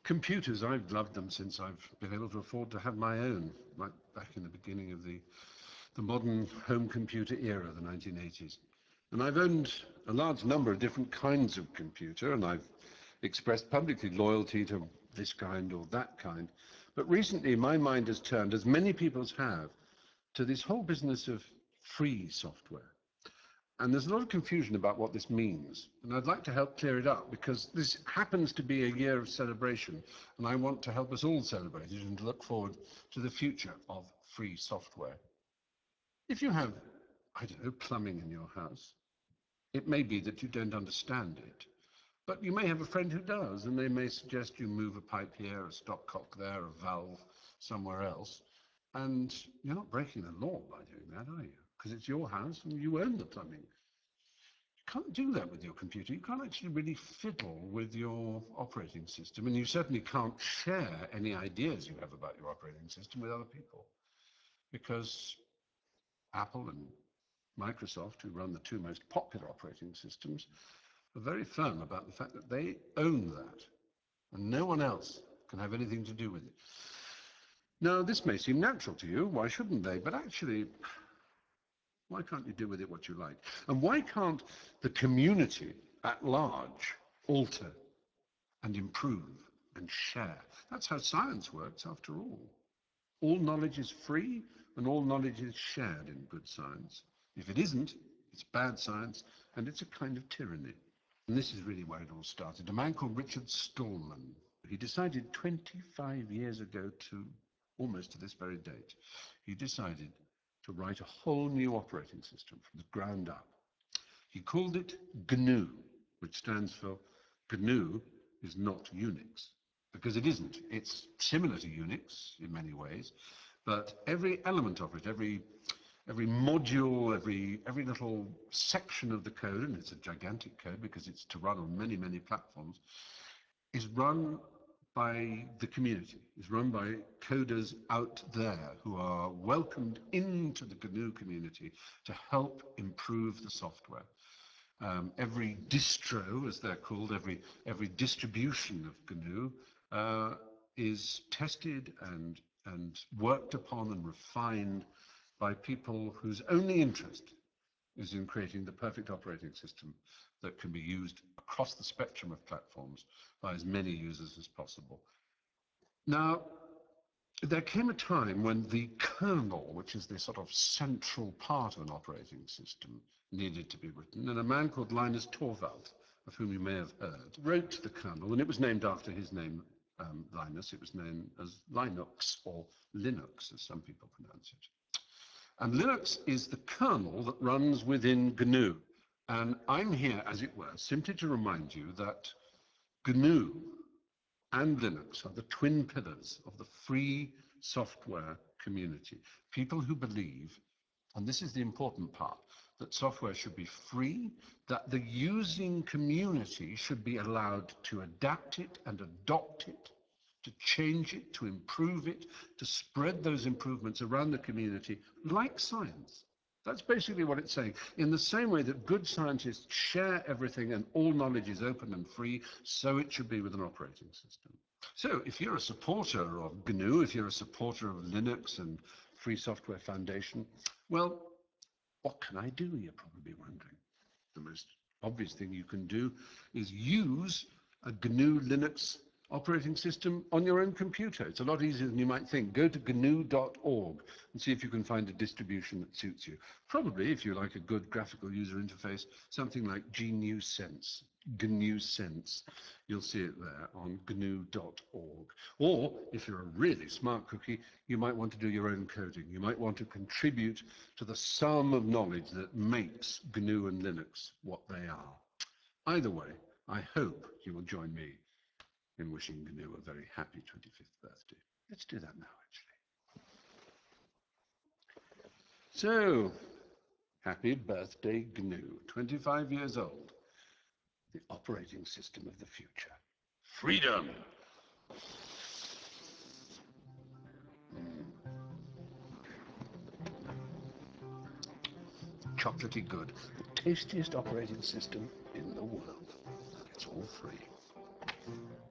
Computers, I've loved them since I've been able to afford to have my own, right back in the beginning of the modern home computer era, the 1980s. And I've owned a large number of different kinds of computer, and I've expressed publicly loyalty to this kind or that kind. But recently my mind has turned, as many people's have, to this whole business of free software. And there's a lot of confusion about what this means. And I'd like to help clear it up, because this happens to be a year of celebration, and I want to help us all celebrate it and look forward to the future of free software. If you have, I don't know, plumbing in your house, it may be that you don't understand it, but you may have a friend who does, and they may suggest you move a pipe here, a stopcock there, a valve somewhere else, and you're not breaking the law by doing that, are you? Because it's your house and you own the plumbing. You can't do that with your computer. You can't actually really fiddle with your operating system, and you certainly can't share any ideas you have about your operating system with other people, because Apple and Microsoft, who run the two most popular operating systems, are very firm about the fact that they own that, and no one else can have anything to do with it. Now, this may seem natural to you. Why shouldn't they? But actually, why can't you do with it what you like? And why can't the community at large alter and improve and share? That's how science works, after all. All knowledge is free, and all knowledge is shared in good science. If it isn't, it's bad science, and it's a kind of tyranny. And this is really where it all started. A man called Richard Stallman, he decided 25 years ago, to almost to this very date, he decided to write a whole new operating system from the ground up. He called it GNU, which stands for GNU is not Unix, because it isn't. It's similar to Unix in many ways, but every element of it, every module, every little section of the code, and it's a gigantic code because it's to run on many, many platforms, is run by the community, is run by coders out there who are welcomed into the GNU community to help improve the software. Every distro, as they're called, every distribution of GNU is tested and worked upon and refined by people whose only interest is in creating the perfect operating system that can be used across the spectrum of platforms by as many users as possible. Now, there came a time when the kernel, which is the sort of central part of an operating system, needed to be written, and a man called Linus Torvald, of whom you may have heard, wrote the kernel, and it was named after his name, Linus. It was known as Linux, or Linux, as some people pronounce it. And Linux is the kernel that runs within GNU. And I'm here, as it were, simply to remind you that GNU and Linux are the twin pillars of the free software community. People who believe, and this is the important part, that software should be free, that the using community should be allowed to adapt it and adopt it, to change it, to improve it, to spread those improvements around the community, like science. That's basically what it's saying. In the same way that good scientists share everything and all knowledge is open and free, so it should be with an operating system. So if you're a supporter of GNU, if you're a supporter of Linux and Free Software Foundation, well, what can I do, you're probably wondering. The most obvious thing you can do is use a GNU Linux operating system on your own computer. It's a lot easier than you might think. Go to gnu.org and see if you can find a distribution that suits you. Probably, if you like a good graphical user interface, something like GNUsense. GNUsense. You'll see it there on gnu.org. Or, if you're a really smart cookie, you might want to do your own coding. You might want to contribute to the sum of knowledge that makes GNU and Linux what they are. Either way, I hope you will join me in wishing GNU a very happy 25th birthday. Let's do that now, actually. So, happy birthday, GNU. 25 years old. The operating system of the future. Freedom! Chocolatey good. The tastiest operating system in the world. It's all free.